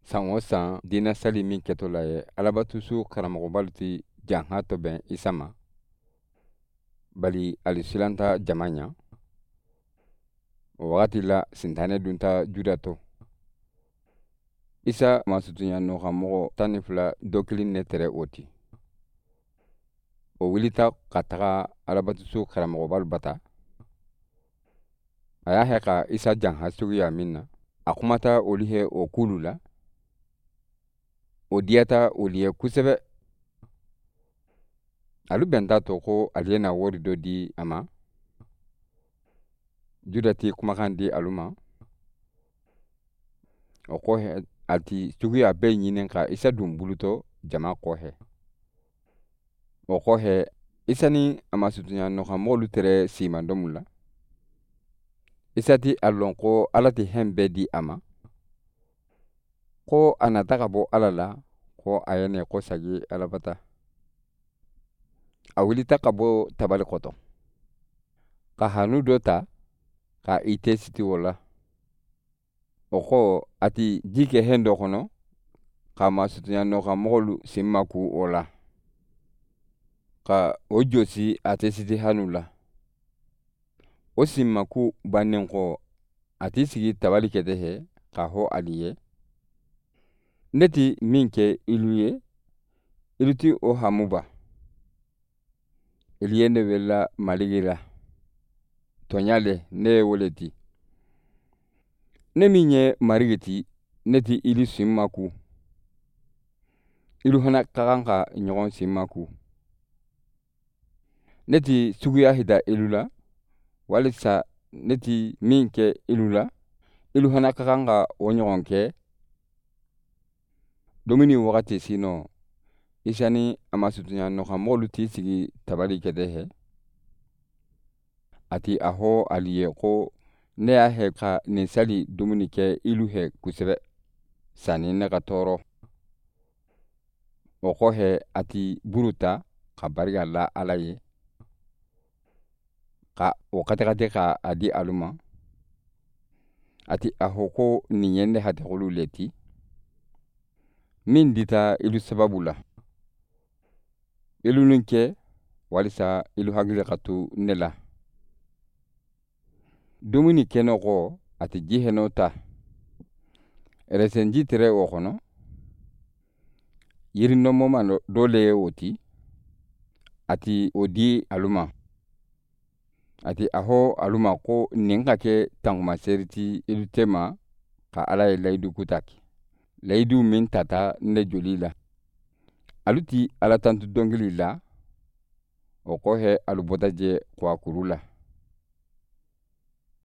san o san dina sali min kɛtɔ la ye alabatusu karamɔgɔbalu ti janha tɔ bɛn isa ma bali alisilanta jama ɲa o wagati la sintane dunta juda to isa masutunya nɔkamɔgɔ 12 dɔ kelen ne tɛrɛ o ti o wulita ka taga alabatusu karamɔgɔbalu bata a y'a hɛ ka isa janha suguya min na a kumata olu he o kulu la o diyata olu ye kosɛbɛ alu bɛnta to ko ali ye na wari dɔ di a ma juda ti kumakan di alu ma o kɔfɛ a ti suguya bɛɛ ɲinin ka isa dun bulutɔ jama kɔfɛ o kɔfɛ isa ni a masutunya nɔkamɔgɔlu tɛrɛ simandomu la isa ti a lɔn ko ala ti hɛn bɛɛ di a ma ko a nata ka bɔ ala la ko a ye ne kɔsagi alabata a wulita ka bɔ tabali kɔtɔ ka hanu dɔ ta ka i tɛ siti o la o kɔ a ti ji kɛ hɛn dɔ kɔnɔ ka masutunya nɔkamɔgɔlu sinmaku o la ka o josi a tɛ siti hanu la o sinmaku bannen kɔ a ti sigi tabali kɛtɛ hɛ ka hɔ ali ye ne ti min kɛ ilu ye ilu ti o hamuba ilu ye ne wela maligi la tɔɲale ne ye wole ti ne min ye marigi ti ne ti ilu sinmaku ilu fana ka kan ka ɲɔgɔn sinmaku ne ti suguya hida ilu la walisa ne ti min kɛ ilu la ilu fana ka kan ka o ɲɔgɔn kɛ domuni wagati sinɔ isa ni a masutunya nɔkamɔgɔlu ti sigi tabali kɛtɛ hɛ a ti a hɔ ali ye ko ne y'a hɛ ka nin sali dumuni kɛ ilu hɛ kosɛbɛ sani ne ka tɔɔrɔ o kɔfɛ a ti buru ta ka barika la ala ye ka o katakate ka a di alu ma a ti a hɔ ko nin ye ne hategolu le ti min dita ilu sababu la ilu nin kɛ walisa ilu hakili ka to ne la dumuni kɛnɛ kɔ a ti ji hɛnɛ ta rɛsɛnji tɛrɛ o kɔnɔ yiri nɔmɔma dɔ le ye o ti a ti o di alu ma a ti a hɔ alu ma ko nin ka kɛ tankuma seri ti ilu tema ka ala ye layidu kutaki layidu min tata ne joli la alu ti ala tantu dɔnkili la o kɔfɛ alu bɔta jɛ kwa kuru la